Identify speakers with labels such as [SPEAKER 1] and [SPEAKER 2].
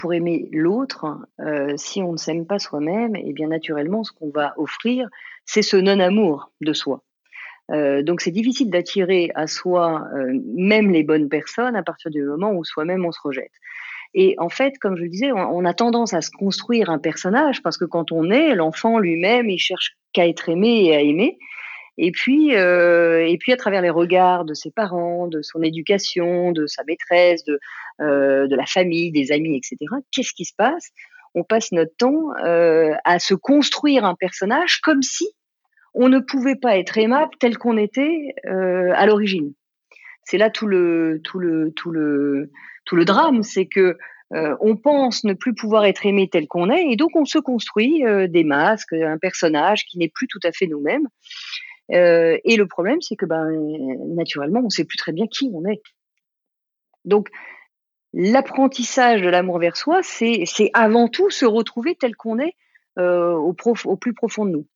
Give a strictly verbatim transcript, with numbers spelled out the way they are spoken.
[SPEAKER 1] pour aimer l'autre, heu, si on ne s'aime pas soi-même et bien naturellement ce qu'on va offrir, c'est ce non-amour de soi. Heu, donc c'est difficile d'attirer à soi, heu, même les bonnes personnes à partir du moment où soi-même on se rejette. Et en fait, comme je le disais, on on a tendance à se construire un personnage parce que quand on est, l'enfant lui-même, il cherche qu'à être aimé et à aimer. Et puis, heu et puis à travers les regards de ses parents, de son éducation, de sa maîtresse, de, heu, de la famille, des amis et cetera, qu'est-ce qui se passe? On passe notre temps, heu, à se construire un personnage comme si on ne pouvait pas être aimable tel qu'on était, heu, à l'origine. C'est là tout le tout le tout le tout le drame, c'est que, heu, on pense ne plus pouvoir être aimé tel qu'on est et donc on se construit, heu, des masques, un personnage qui n'est plus tout à fait nous-mêmes. Heu et le problème, c'est que, ben, naturellement, on sait plus très bien qui on est. Donc l'apprentissage de l'amour vers soi, c'est c'est avant tout se retrouver tel qu'on est, heu, au prof au plus profond de nous.